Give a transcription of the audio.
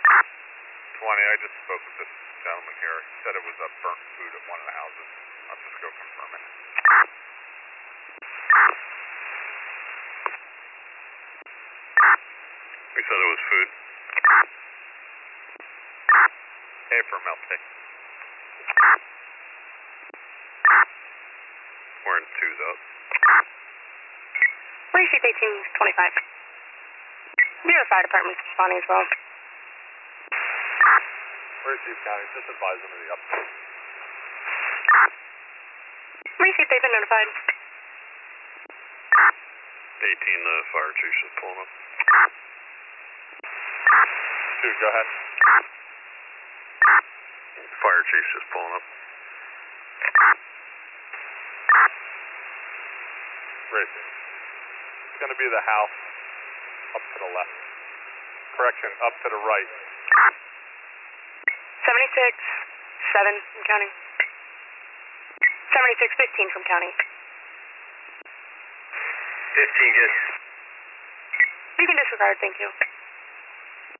20, I just spoke with this gentleman here. He said it was a burnt food at one of the houses. I'll just go confirm it. We said it was food. Hey, for milk tea. We're in 2s out. Police Chief 1825. We have a fire department responding as well. Where's Chief County? Just advise them of the update. Police Chief, they've been notified. 18, the fire chief's just pulling up. Dude, go ahead. Fire chief's just pulling up. Racing. It's going to be the house up to the left. Correction, up to the right. 76, 7 from county. 76, 15 from county. 15, good. You can disregard, thank you.